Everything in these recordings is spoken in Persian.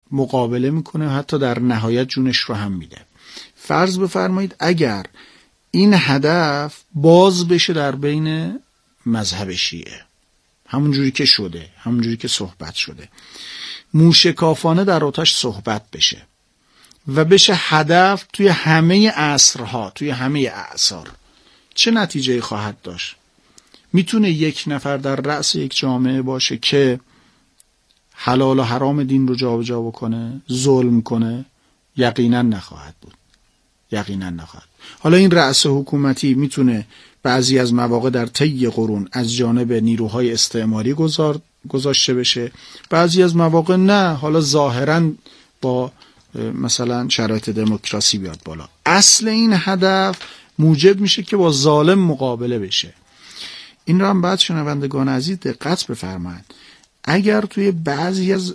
مقابله میکنه، حتی در نهایت جونش رو هم میده. فرض بفرمایید اگر این هدف باز بشه در بین مذهب شیعه، همون جوری که شده، همون جوری که صحبت شده، موشکافانه در آتش صحبت بشه و بشه هدف توی همه عصرها، توی همه اعصار، چه نتیجه خواهد داشت؟ میتونه یک نفر در رأس یک جامعه باشه که حلال و حرام دین رو جابجا بکنه، ظلم کنه؟ یقینا نخواهد بود، یقینا نخواهد. حالا این رأس حکومتی میتونه بعضی از مواقع در طی قرون از جانب نیروهای استعماری گذاشته بشه، بعضی از مواقع نه، حالا ظاهراً با مثلا شرایط دموکراسی بیاد بالا. اصل این هدف موجب میشه که با ظالم مقابله بشه. این را هم باید شنوندگان عزیز دقت بفرمایید. اگر توی بعضی از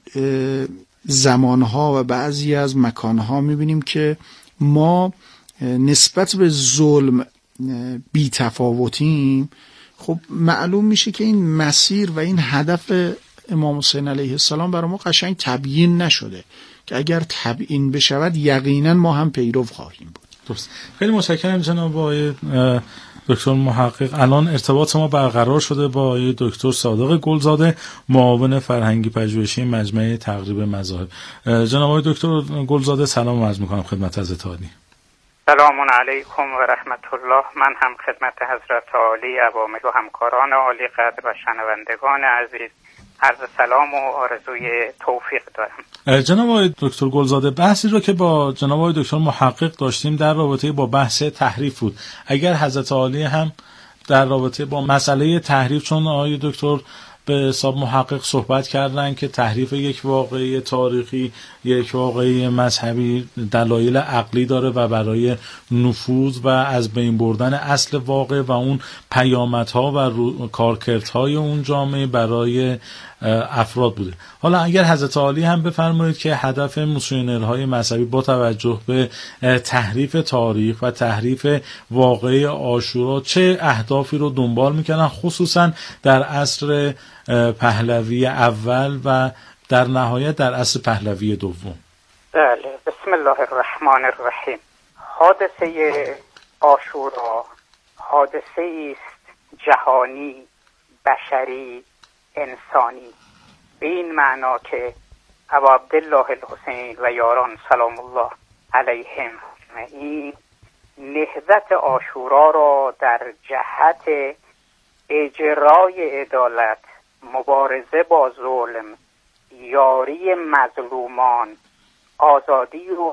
زمانها و بعضی از مکانها میبینیم که ما نسبت به ظلم بی تفاوتیم، خب معلوم میشه که این مسیر و این هدف امام حسین علیه السلام برای ما قشنگ تبیین نشده که اگر تبیین بشود یقینا ما هم پیرو خواهیم بود. درست. خیلی متشکرم جناب آقای دکتر محقق. الان ارتباط ما برقرار شده با آقای دکتر صادق گلزاده، معاون فرهنگی پژوهشی مجمع تقریب مذاهب. جناب آقای دکتر گلزاده سلام عرض می‌کنم خدمت حضرت عالی. سلام علیکم و رحمت الله. من هم خدمت حضرت عالی عوامل و همکاران عالی قدر و شنوندگان عزیز عرض سلام و آرزوی توفیق دارم. جناب آقای دکتر گلزاده، بحثی رو که با جناب آقای دکتر محقق داشتیم در رابطه با بحث تحریف بود. اگر حضرت عالی هم در رابطه با مسئله تحریف، چون آقای دکتر به حساب محقق صحبت کردن که تحریف یک واقعه تاریخی، یک واقعه مذهبی دلایل عقلی داره و برای نفوذ و از بین بردن اصل واقع و اون پیامدها و کارکردهای اون جامعه برای افراد بوده. حالا اگر حضرت عالی هم بفرمایید که هدف موسیونرهای مذهبی با توجه به تحریف تاریخ و تحریف واقعه عاشورا چه اهدافی رو دنبال میکنن، خصوصا در عصر پهلوی اول و در نهایت در عصر پهلوی دوم؟ بله، بسم الله الرحمن الرحیم. حادثه عاشورا حادثه است جهانی، بشری، انسانی، به این معنا که ابا عبدالله الحسین و یاران سلام الله علیهم اجمعین نهضت عاشورا را در جهت اجرای عدالت، مبارزه با ظلم، یاری مظلومان، آزادی و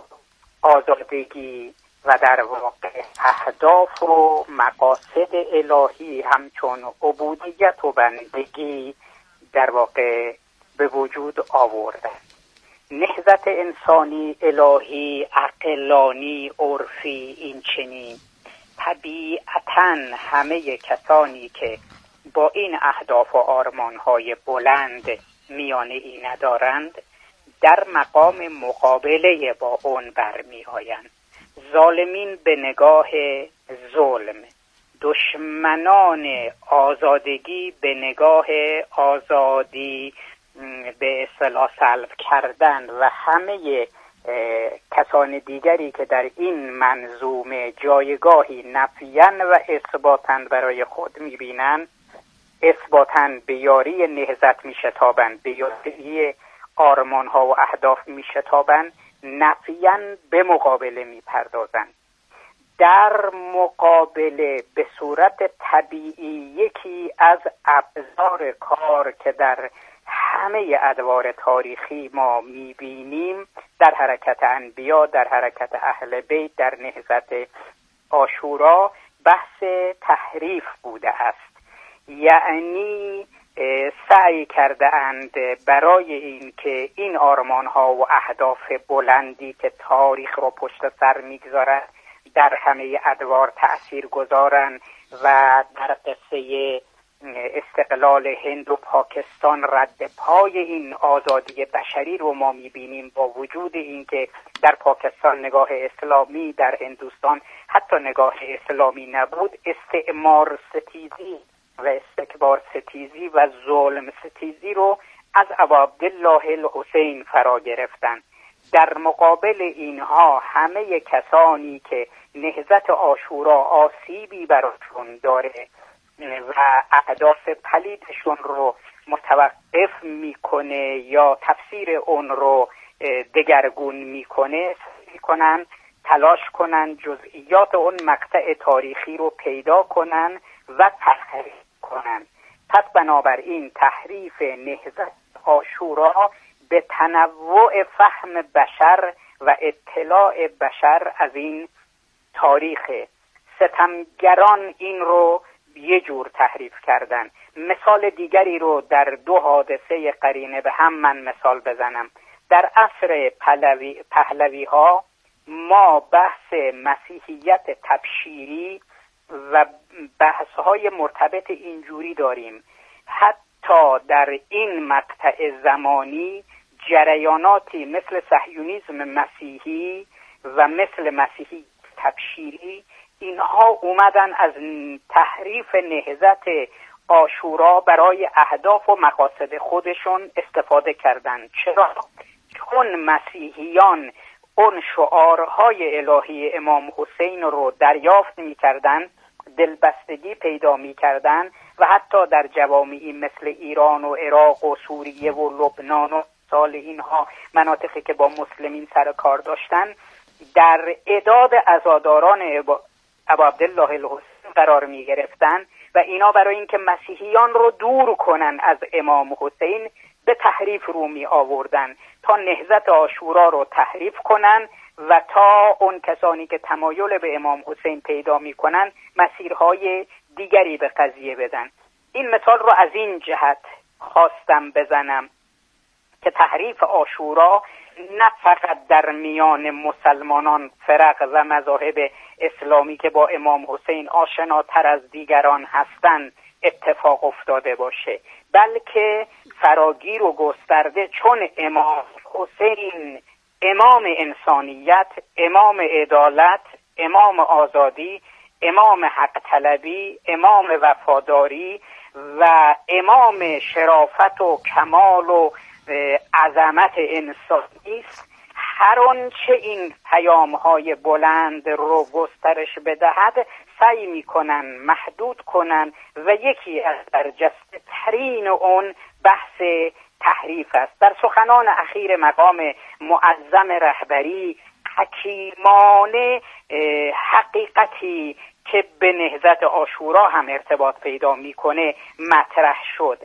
آزادگی و در واقع اهداف و مقاصد الهی همچون عبودیت و بندگی در واقع به وجود آورده. نهضت انسانی، الهی، عقلانی، عرفی این چنین طبیعتاً همه کسانی که با این اهداف و آرمانهای بلند میانه ای ندارند در مقام مقابله با اون برمی آیند. ظالمین به نگاه ظلم، دشمنان آزادگی به نگاه آزادی به اصطلاح سلب کردن و همه کسان دیگری که در این منظومه جایگاهی نفیاً و اثباتاً برای خود می‌بینند، اثباتاً به یاری نهضت می‌شتابند، به یاری آرمان‌ها و اهداف می‌شتابند، نفیاً به مقابله می‌پردازند. در مقابله به صورت طبیعی یکی از ابزار کار که در همه ادوار تاریخی ما میبینیم در حرکت انبیا، در حرکت اهل بیت، در نهضت عاشورا بحث تحریف بوده است. یعنی سعی کرده اند برای این که این آرمان‌ها و اهداف بلندی که تاریخ را پشت سر میگذارد در همه ادوار تأثیر گذارن و در قصه استقلال هند و پاکستان رد پای این آزادی بشری رو ما میبینیم، با وجود اینکه در پاکستان نگاه اسلامی، در هندوستان حتی نگاه اسلامی نبود، استعمار ستیزی و استکبار ستیزی و ظلم ستیزی رو از ابا عبدالله الحسین فرا گرفتن. در مقابل اینها همه کسانی که نهضت عاشورا آسیبی براشون داره و اهداف پلیدشون رو متوقف میکنه یا تفسیر اون رو دگرگون میکنه، تلاش کنن جزئیات اون مقطع تاریخی رو پیدا کنن و تحریف کنن. پس بنابراین تحریف نهضت عاشورا به تنوع فهم بشر و اطلاع بشر از این تاریخ. ستمگران این رو یه جور تحریف کردن. مثال دیگری رو در دو حادثه قرینه به هم من مثال بزنم. در عصر پهلوی ها ما بحث مسیحیت تبشیری و بحث های مرتبط اینجوری داریم. حتی در این مقطع زمانی جریاناتی مثل صهیونیسم مسیحی و مثل مسیحی تبشیری اینها اومدن از تحریف نهضت عاشورا برای اهداف و مقاصد خودشون استفاده کردند. چرا؟ چون مسیحیان اون شعارهای الهی امام حسین رو دریافت می‌کردند، دلبستگی پیدا می‌کردند و حتی در جوامعی مثل ایران و عراق و سوریه و لبنان و سال اینها مناطقی که با مسلمین سر کار داشتن در اعداد عزاداران ابا عبدالله الحسین قرار می گرفتن و اینا برای اینکه مسیحیان رو دور کنن از امام حسین به تحریف رو می آوردن تا نهضت عاشورا رو تحریف کنن و تا اون کسانی که تمایل به امام حسین پیدا می کنن مسیرهای دیگری به قضیه بدن. این مثال رو از این جهت خواستم بزنم که تحریف عاشورا نه فقط در میان مسلمانان فرق و مذاهب اسلامی که با امام حسین آشناتر از دیگران هستند اتفاق افتاده باشه، بلکه فراگیر و گسترده، چون امام حسین امام انسانیت، امام عدالت، امام آزادی، امام حق طلبی، امام وفاداری و امام شرافت و کمال و عظمت انسانی است. هر آنچه این پیام‌های بلند رو گسترش بدهد سعی می‌کنن محدود کنن و یکی از برجسته ترین اون بحث تحریف است. در سخنان اخیر مقام معظم رهبری حکیمانه حقیقتی که به نهضت عاشورا هم ارتباط پیدا میکنه مطرح شد.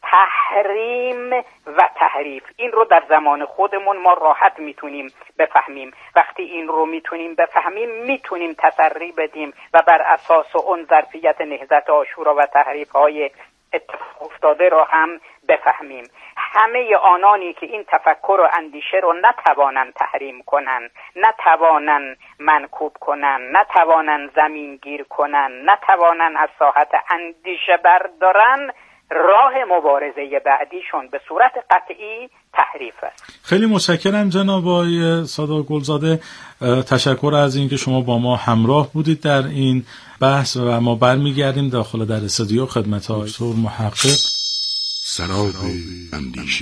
تحریم و تحریف، این رو در زمان خودمون ما راحت میتونیم بفهمیم. وقتی این رو میتونیم بفهمیم میتونیم تسری بدیم و بر اساس اون ظرفیت نهضت عاشورا و تحریف های اتفاق افتاده رو هم بفهمیم. همه آنانی که این تفکر و اندیشه رو نتوانن تحریم کنن، نتوانن منکوب کنن، نتوانن زمین گیر کنن، نتوانن از ساحت اندیشه بردارن، راه مبارزه بعدیشون به صورت قطعی تحریف است. خیلی متشکرم جناب آقای سادات گلزاده. تشکر از اینکه شما با ما همراه بودید در این بحث و ما برمیگردیم داخل در استودیو خدمت آقای دکتر محقق. سراب اندیشه.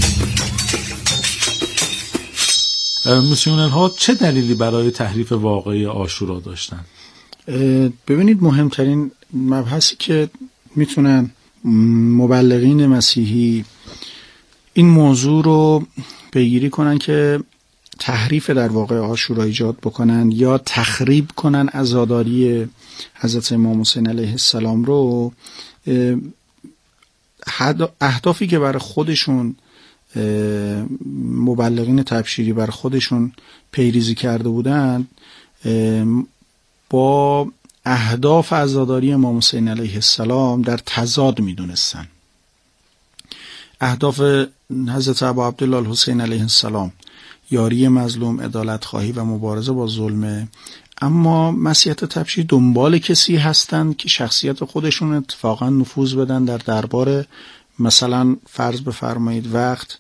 میسیونرها چه دلیلی برای تحریف واقعی عاشورا داشتن؟ ببینید، مهمترین مبحثی که میتونن مبلغین مسیحی این موضوع رو پیگیری کنن که تحریف در واقع عاشورا ایجاد بکنن یا تخریب کنن عزاداری حضرت امام حسین علیه السلام رو، اهدافی که برای خودشون مبلغین تبشیری برای خودشون پیریزی کرده بودند با اهداف عزاداری امام حسین علیه السلام در تضاد میدونستن. اهداف حضرت ابا عبدالله الحسین علیه السلام یاری مظلوم، عدالت خواهی و مبارزه با ظلم، اما مسیحیت تبشیری دنبال کسی هستند که شخصیت خودشون اتفاقا نفوذ بدن در دربار، مثلا فرض بفرمایید وقت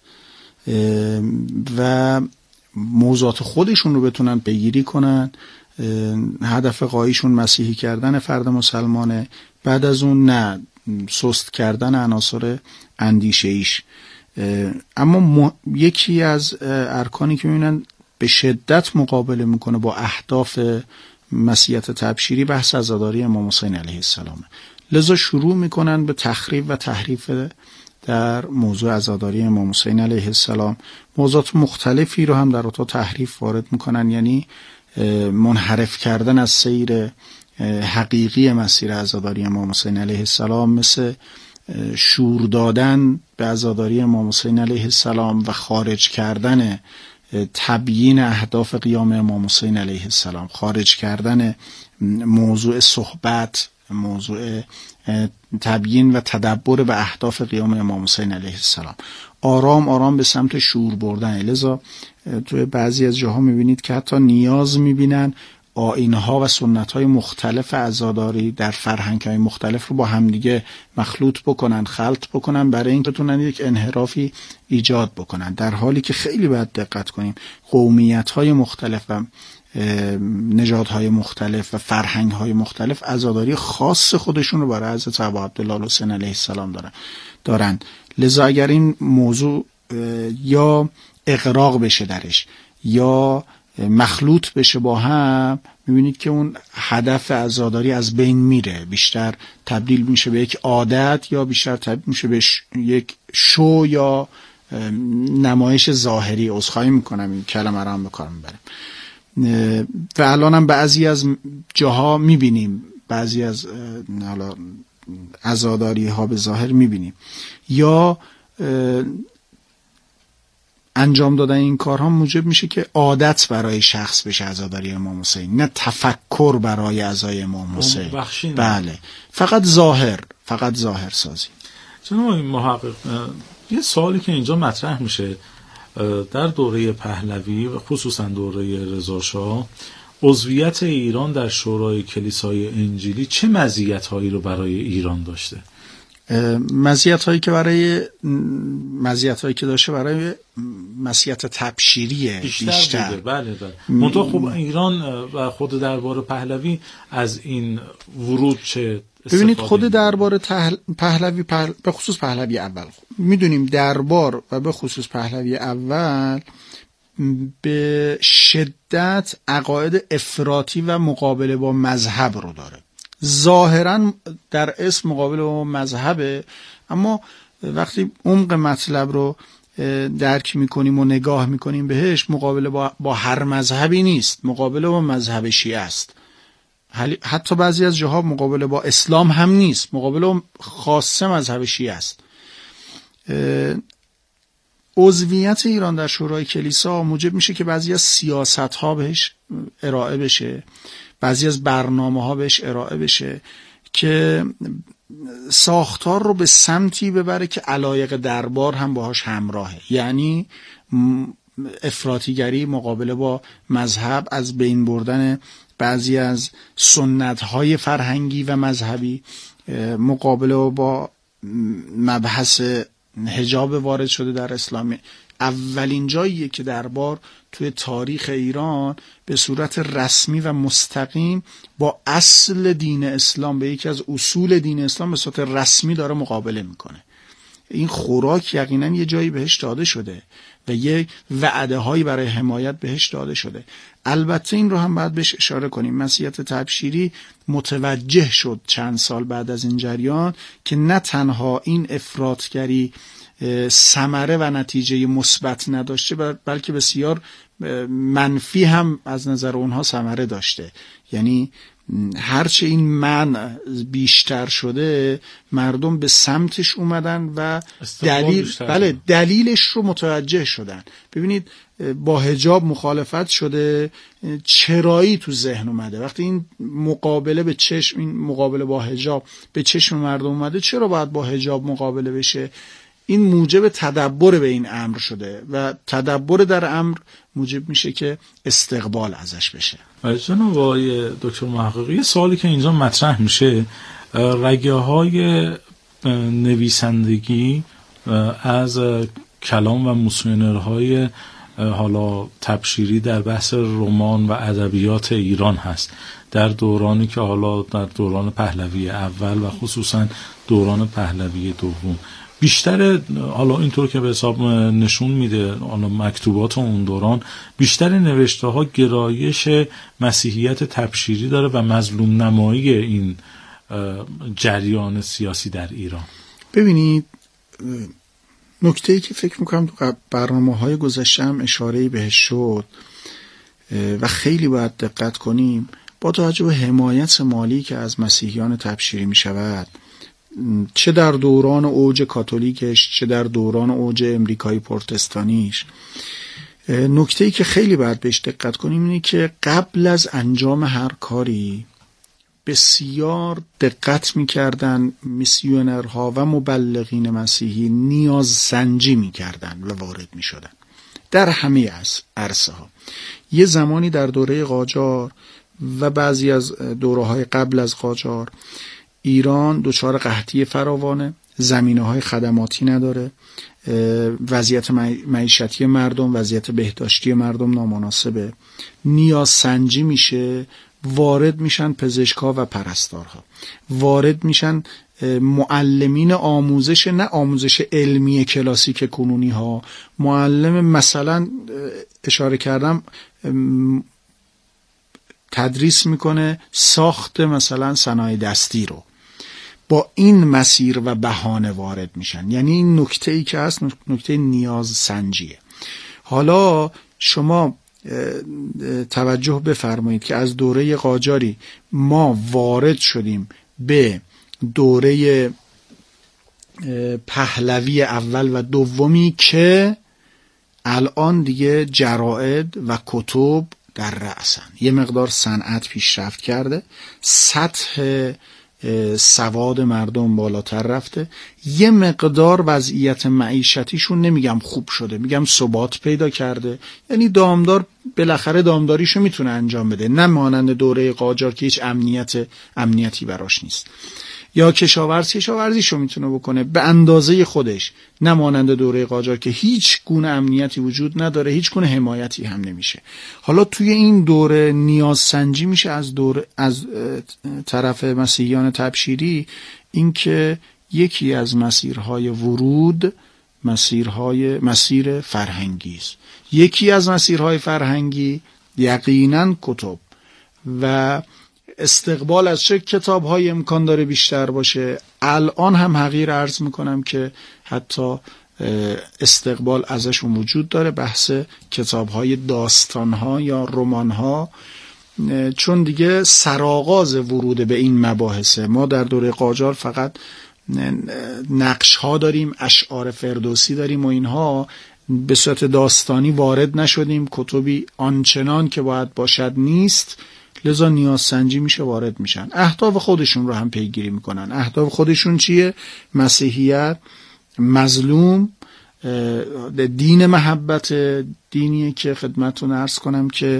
و موضوعات خودشون رو بتونن پیگیری کنن. هدف قاییشون مسیحی کردن فرد مسلمانه، بعد از اون نه سست کردن عناصر اندیشه ایش. اما یکی از ارکانی که میبینن به شدت مقابله میکنه با اهداف مسیحیت تبشیری بحث عزاداری امام حسین علیه السلام، لذا شروع میکنن به تخریب و تحریف در موضوع عزاداری امام حسین علیه السلام. موضوعات مختلفی رو هم در اتاق تحریف وارد میکنن، یعنی منحرف کردن از سیر حقیقی مسیر عزاداری امام حسین علیه السلام، مثل شور دادن به عزاداری امام حسین علیه السلام و خارج کردن تبیین اهداف قیام امام حسین علیه السلام، خارج کردن موضوع صحبت، موضوع تبیین و تدبر به اهداف قیام امام حسین علیه السلام، آرام آرام به سمت شور بردن. لذا توی بعضی از جاها میبینید که حتی نیاز میبینن آیین‌ها و سنت‌های مختلف عزاداری در فرهنگ‌های مختلف رو با همدیگه مخلوط بکنن، خلط بکنن، برای اینکه بتونن یک انحرافی ایجاد بکنن، در حالی که خیلی باید دقت کنیم قومیت‌های مختلف و نژادهای مختلف و فرهنگ‌های مختلف عزاداری خاص خودشون رو برای حضرت ابا عبدالله الحسین علیه السلام دارن. لذا اگر این موضوع یا اغراق بشه درش یا مخلوط بشه با هم، میبینید که اون هدف عزاداری از بین میره، بیشتر تبدیل میشه به یک عادت یا بیشتر تبدیل میشه به یک شو یا نمایش ظاهری. عذرخواهی میکنم این کلمه رو هم به کار میبرم و الان هم بعضی از جاها میبینیم، بعضی از عزاداری ها به ظاهر میبینیم یا انجام دادن این کارها موجب میشه که عادت برای شخص بشه عزاداری امام حسین، نه تفکر برای عزای امام حسین. بله، فقط ظاهر سازی. جناب محقق، یه سوالی که اینجا مطرح میشه، در دوره پهلوی و خصوصا دوره رضا شاه، عضویت ایران در شورای کلیسای انجیلی چه مزیت‌هایی رو برای ایران داشته؟ مزیت‌هایی که داشته برای مسیحیت تبشیری بیشتر بوده. بله. منتها خب ایران و خود دربار پهلوی از این ورود چه ببینید، خود دربار پهلوی به خصوص پهلوی اول، میدونیم دربار و به خصوص پهلوی اول به شدت عقاید افراطی و مقابله با مذهب رو داره. ظاهرا در اسم مقابله با مذهبه، اما وقتی عمق مطلب رو درک میکنیم و نگاه میکنیم بهش، مقابله با هر مذهبی نیست، مقابله با مذهب شیعه است. حتی بعضی از جاها مقابله با اسلام هم نیست، مقابله با خاصه مذهب شیعه است. عضویت ایران در شورای کلیسا موجب میشه که بعضی از سیاست‌ها بهش ارائه بشه، بعضی از برنامه‌ها بهش ارائه بشه که ساختار رو به سمتی ببره که علایق دربار هم باهاش همراهه، یعنی افراطیگری، مقابله با مذهب، از بین بردن بعضی از سنت‌های فرهنگی و مذهبی، مقابله با مبحث حجاب وارد شده در اسلام. اولین جاییه که دربار توی تاریخ ایران به صورت رسمی و مستقیم با اصل دین اسلام، به یکی از اصول دین اسلام به صورت رسمی داره مقابله میکنه. این خوراک یقینا یه جایی بهش داده شده و یک وعده هایی برای حمایت بهش داده شده. البته این رو هم باید بهش اشاره کنیم، مسیحیت تبشیری متوجه شد چند سال بعد از این جریان که نه تنها این افراطگری ثمره و نتیجه مثبت نداشته، بلکه بسیار منفی هم از نظر اونها ثمره داشته. یعنی هرچه این منع بیشتر شده، مردم به سمتش اومدن و دلیلش رو متوجه شدن. ببینید، با حجاب مخالفت شده، چرایی تو ذهن اومده. وقتی این مقابله به چشم، این مقابله با حجاب به چشم مردم اومده، چرا باید با حجاب مقابله بشه؟ این موجب تدبر به این امر شده و تدبر در امر موجب میشه که استقبال ازش بشه. جناب آقای دکتر محقق، یه سوالی که اینجا مطرح میشه، رگه های نویسندگی از کلام و موسیونرهای حالا تبشیری در بحث رمان و ادبیات ایران هست، در دورانی که حالا در دوران پهلوی اول و خصوصا دوران پهلوی دوم بیشتر حالا اینطور که به حساب نشون میده حالا مکتوبات اون دوران بیشتر نوشته ها گرایش مسیحیت تبشیری داره و مظلوم نمایی این جریان سیاسی در ایران. ببینید نکته‌ای که فکر میکنم تو برنامه‌های گذشته هم اشاره‌ای بهش شد و خیلی باید دقت کنیم، با توجه به حمایت مالی که از مسیحیان تبشیری می شود، چه در دوران اوج کاتولیکش چه در دوران اوج امریکای پروتستانیش، نکته‌ای که خیلی باید بهش دقت کنیم اینه که قبل از انجام هر کاری بسیار دقت می‌کردن میسیونرها و مبلغین مسیحی، نیاز سنجی می‌کردن و وارد می‌شدن در همه عرصه‌ها. یه زمانی در دوره قاجار و بعضی از دوره‌های قبل از قاجار ایران دچار قحطی فراوانه، زمینه‌های خدماتی نداره، وضعیت معیشتی مردم، وضعیت بهداشتی مردم نامناسبه، نیاز سنجی میشه، وارد میشن پزشکا و پرستارها، وارد میشن معلمین آموزش، نه آموزش علمی کلاسیک کنونی ها، معلم مثلا اشاره کردم تدریس میکنه ساخت مثلا صنایع دستی رو، با این مسیر و بهانه وارد میشن. یعنی این نکته ای که هست نکته نیاز سنجیه. حالا شما توجه بفرمایید که از دوره قاجاری ما وارد شدیم به دوره پهلوی اول و دومی که الان دیگه جراید و کتب در رأسن، یه مقدار صنعت پیشرفت کرده، سطح سواد مردم بالاتر رفته، یه مقدار وضعیت معیشتیشون نمیگم خوب شده، میگم ثبات پیدا کرده. یعنی دامدار بالاخره دامداریشو میتونه انجام بده، نه مانند دوره قاجار که هیچ امنیتی براش نیست، یا کشاورزیشو میتونه بکنه به اندازه خودش، نه مانند دوره قاجار که هیچ گونه امنیتی وجود نداره، هیچ گونه حمایتی هم نمیشه. حالا توی این دوره نیاز سنجی میشه از طرف مسیحیان تبشیری، اینکه یکی از مسیرهای ورود مسیر فرهنگی است، یکی از مسیرهای فرهنگی یقینا کتب و استقبال از چه کتاب‌های امکان داره بیشتر باشه. الان هم حقیر عرض میکنم که حتی استقبال ازشون وجود داره، بحث کتاب‌های داستان‌ها یا رمان‌ها، چون دیگه سرآغاز ورود به این مباحثه. ما در دوره قاجار فقط نقش‌ها داریم، اشعار فردوسی داریم و اینها، به صورت داستانی وارد نشدیم، کتبی آنچنان که باید باشد نیست، لذا نیاز سنجی میشه، وارد میشن، اهداف خودشون رو هم پیگیری میکنن. اهداف خودشون چیه؟ مسیحیت، مظلوم، دین محبت، دینیه که خدمتتون عرض کنم که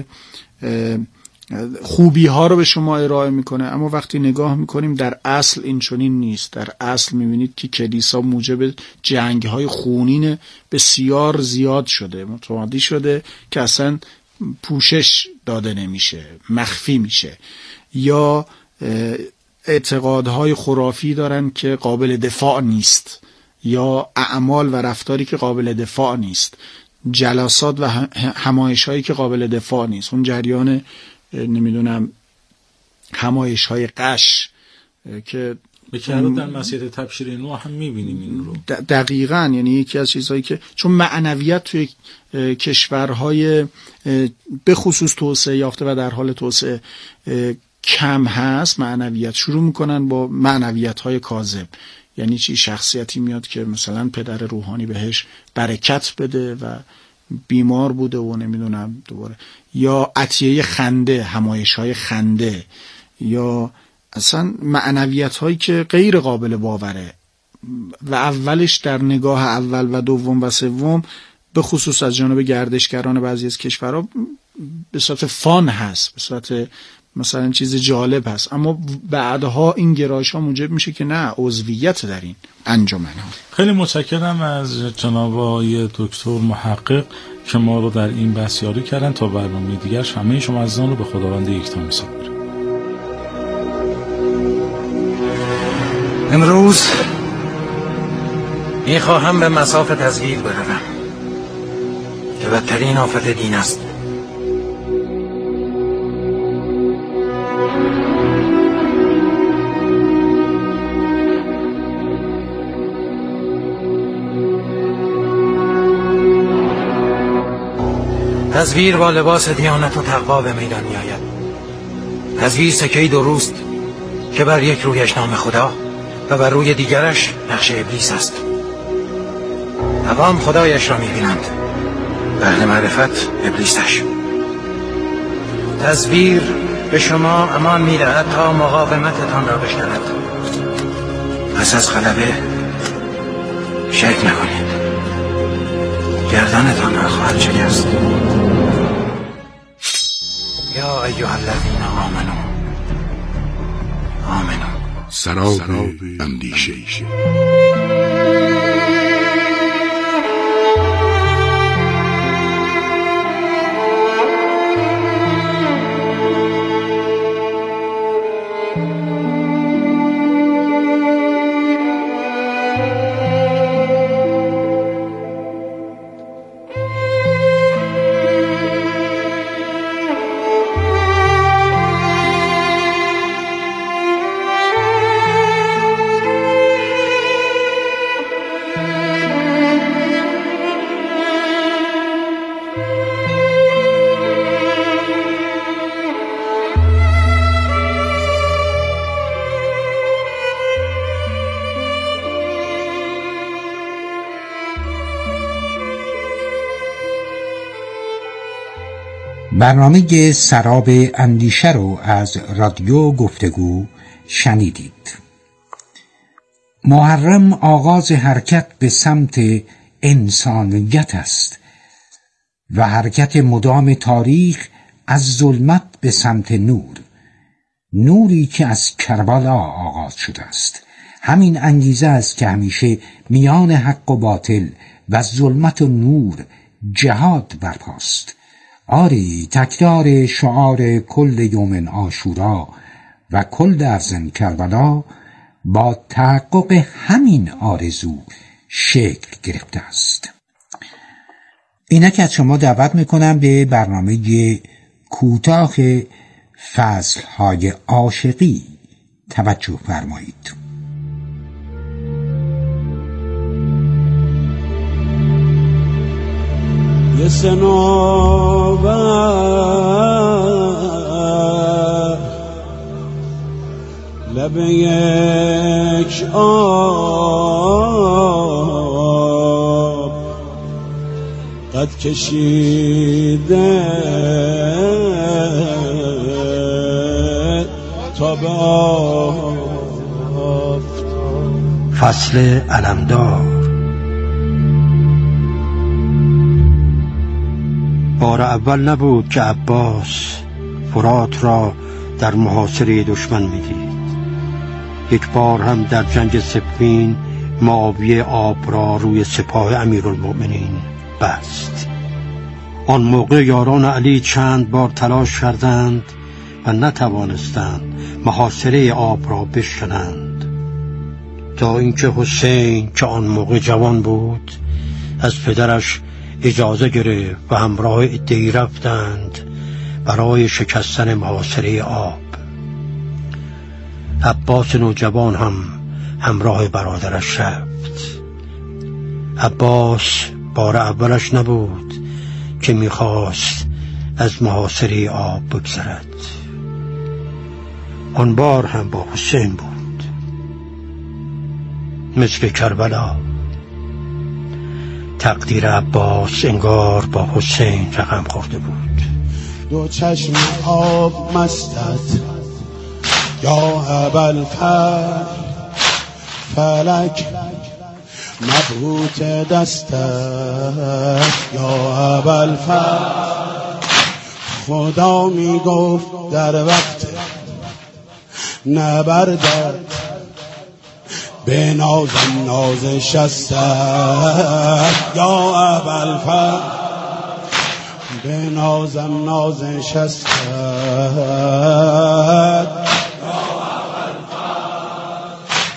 خوبی ها رو به شما ارائه میکنه، اما وقتی نگاه میکنیم در اصل این چنین نیست. در اصل میبینید که کلیسا موجب جنگ های خونین بسیار زیاد شده، متمادی شده که اصلا پوشش داده نمیشه، مخفی میشه، یا اعتقادهای خرافی دارن که قابل دفاع نیست، یا اعمال و رفتاری که قابل دفاع نیست، جلسات و همایش‌هایی که قابل دفاع نیست. اون جریان نمیدونم همایش‌های قش که بکنار در مسیحیت تبشیری نو هم میبینیم این رو. دقیقاً، یعنی یکی از چیزهایی که چون معنویت توی کشورهای به خصوص توسعه یافته و در حال توسعه کم هست، معنویت شروع میکنن با معنویت‌های کاذب. یعنی چی؟ شخصیتی میاد که مثلا پدر روحانی بهش برکت بده و بیمار بوده و نمیدونم دوباره، یا عطیه خنده، همایش‌های خنده، یا اصلا معنویت هایی که غیر قابل باوره و اولش در نگاه اول و دوم و سوم به خصوص از جانب گردشگران بعضی از کشورها به صورت فان هست، به صورت مثلا چیز جالب هست، اما بعدها این گرایش ها موجب میشه که نه، عضویت در این انجمن ها. خیلی متشکرم از جناب آقای دکتر محقق که ما رو در این بحث یاری کردن. تا برنامه دیگر همه شما عزیزان رو به خداوند یکتا می‌سپارم. امروز میخواهم به مصاف تزویر بروم که بدترین آفت دین است. تزویر با لباس دیانت و تقوا به میدان می آید. تزویر سکه‌ای دوروست که بر یک رویش نام خدا و بر روی دیگرش نقش ابلیس است. عوام خدایش را می بینند، اهل معرفت ابلیسش. تزویر به شما امان می دهد تا مقاومتتان را بشکند. پس از غلبه شک نکنید، گردنتان را خواهد شکست. یا ایها الذین آمنوا سراب اندیشه. برنامه سراب اندیشه رو از رادیو گفتگو شنیدید. محرم آغاز حرکت به سمت انسانیت است و حرکت مدام تاریخ از ظلمت به سمت نور، نوری که از کربلا آغاز شده است. همین انگیزه است که همیشه میان حق و باطل و ظلمت و نور جهاد برپاست. آری، تکرار شعار کل یوم عاشورا و کل ارض کربلا با تحقق همین آرزو شکل گرفته است. اینک از شما دعوت میکنم به برنامه کوتاه فصلهای عاشقی توجه فرمایید. یه سنوبر لب یک آب قد کشیده تا به آفتاب. فصل علمدار. بار اول نبود که عباس فرات را در محاصره دشمن می‌دید. یک بار هم در جنگ صفین معاویه آب را روی سپاه امیرالمؤمنین بست. آن موقع یاران علی چند بار تلاش کردند و نتوانستند محاصره آب را بشکنند، تا اینکه حسین که آن موقع جوان بود از پدرش اجازه گرفت و همراه عده‌ای رفتند برای شکستن محاصره آب. عباس نوجوان هم همراه برادرش رفت. عباس بار اولش نبود که میخواست از محاصره آب بگذرد. آن بار هم با حسین بود. مثل کربلا تقدیر عباس انگار با حسین رقم خورده بود. دو چشم آب مستت یا ابوالفضل، فلک مبهوت دستت یا ابوالفضل. خدا می گفت در وقت نبردد به نازم نازش است یا ابوالفضل، به نازم نازش است.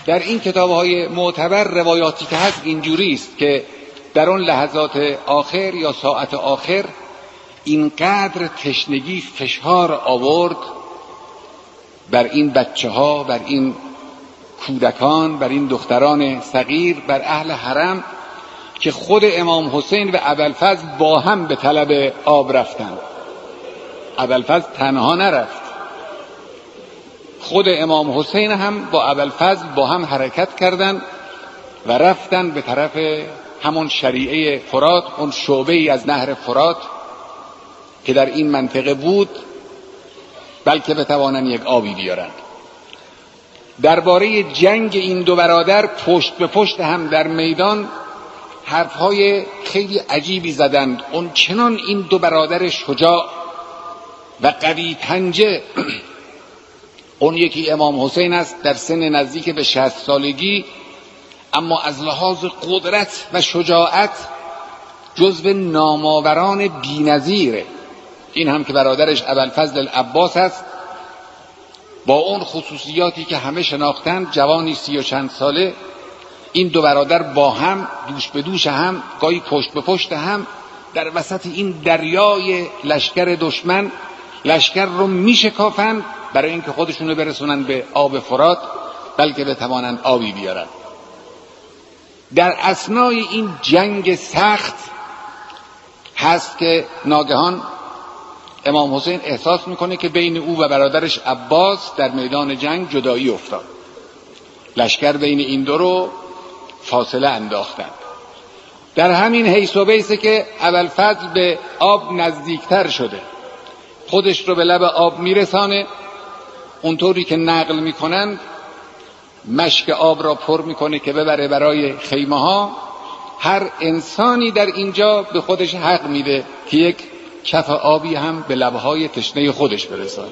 در این کتاب‌های معتبر روایاتی که هست اینجوری است که در اون لحظات آخر یا ساعت آخر اینقدر تشنگی فشار آورد بر این بچه‌ها، بر این کودکان، بر این دختران صغیر، بر اهل حرم، که خود امام حسین و ابوالفضل با هم به طلب آب رفتند. ابوالفضل تنها نرفت، خود امام حسین هم با ابوالفضل با هم حرکت کردند و رفتن به طرف همون شریعه فرات، اون شعبه ای از نهر فرات که در این منطقه بود، بلکه بتوانند یک آبی بیارند. درباره جنگ این دو برادر پشت به پشت هم در میدان حرفهای خیلی عجیبی زدند. اون چنان این دو برادر شجاع و قوی پنجه، اون یکی امام حسین است در سن نزدیک به 60 سالگی، اما از لحاظ قدرت و شجاعت جزو نامآوران بی‌نظیره. این هم که برادرش ابوالفضل العباس است، با اون خصوصیاتی که همه شناختن، جوانی 30 و چند ساله. این دو برادر با هم دوش به دوش هم، گاهی پشت به پشت هم، در وسط این دریای لشکر دشمن لشکر رو میشکافند برای اینکه خودشونو برسونن به آب فرات، بلکه بتوانند آبی بیارن. در اثنای این جنگ سخت هست که ناگهان امام حسین احساس میکنه که بین او و برادرش عباس در میدان جنگ جدایی افتاد. لشکر بین این دو رو فاصله انداختند. در همین حیث و بیسه که ابوالفضل به آب نزدیکتر شده، خودش رو به لب آب میرسانه، اونطوری که نقل میکنن مشک آب را پر میکنه که ببره برای خیمه ها. هر انسانی در اینجا به خودش حق میده که یک کف آبی هم به لبهای تشنه خودش برسانه.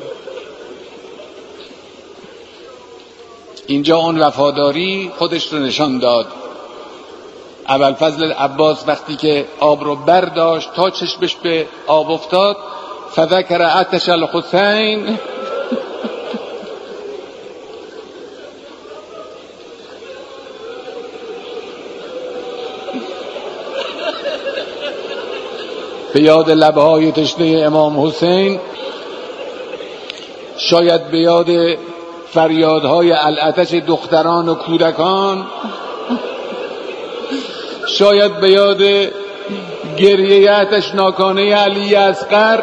اینجا اون وفاداری خودش رو نشان داد. ابوالفضل العباس وقتی که آب رو برداشت تا چشمش به آب افتاد، فذکر عطش الحسین، به یاد لبهای تشنه امام حسین، شاید به یاد فریادهای العطش دختران و کودکان، شاید به یاد گریه آتشناکانه علی اصغر،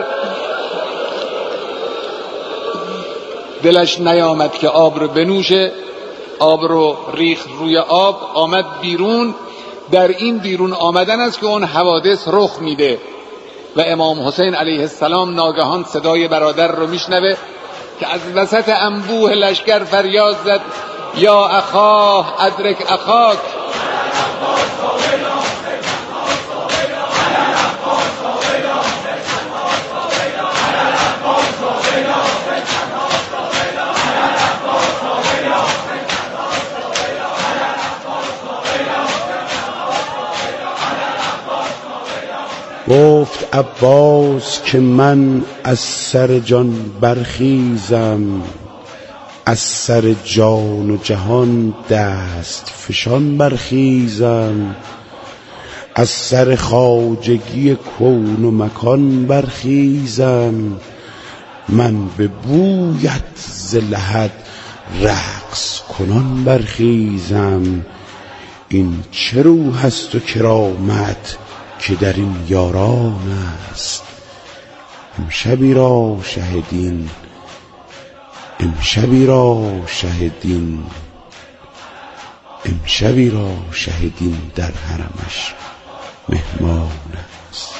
دلش نیامد که آب رو بنوشه. آب رو ریخت روی آب، آمد بیرون. در این بیرون آمدن است که اون حوادث رخ میده و امام حسین علیه السلام ناگهان صدای برادر رو میشنوه که از وسط انبوه لشکر فریاد زد: یا اخاه ادرک اخاک. گفت عباس که من از سر جان برخیزم، از سر جان و جهان دست فشان برخیزم، از سر خواجگی کون و مکان برخیزم، من به بویت ز لحد رقص کنان برخیزم. این چه روح است و کرامت که در این یاران است. امشبی را شهدین، امشبی را شهدین، امشبی را شهدین در حرمش مهمان است.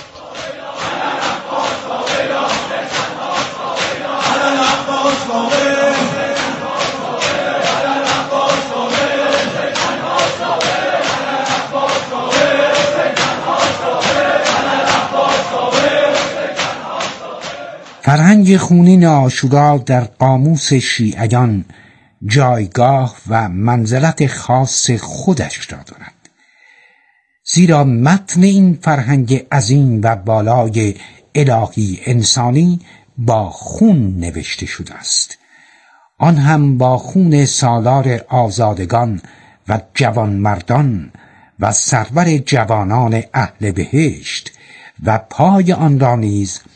فرهنگ خونین عاشورا در قاموس شیعیان جایگاه و منزلت خاص خودش را دارد، زیرا متن این فرهنگ عظیم و بالای الهی انسانی با خون نوشته شده است. آن هم با خون سالار آزادگان و جوانمردان و سرور جوانان اهل بهشت و پای آن را نیز